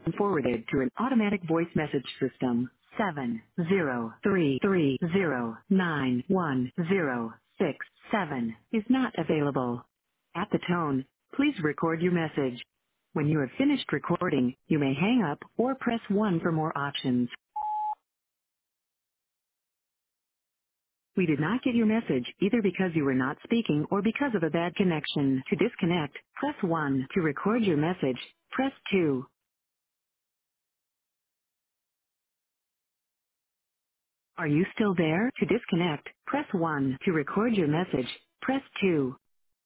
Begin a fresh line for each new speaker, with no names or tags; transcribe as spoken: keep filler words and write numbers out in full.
forwarded to an automatic voice message system. Seven zero three three zero nine one zero six seven is not available. At the tone, please record your message. When you have finished recording, you may hang up or press one for more options. We did not get your message either because you were not speaking or because of a bad connection. To disconnect, press one. To record your message, press two. Are you still there? To disconnect, press one. To record your message, press two.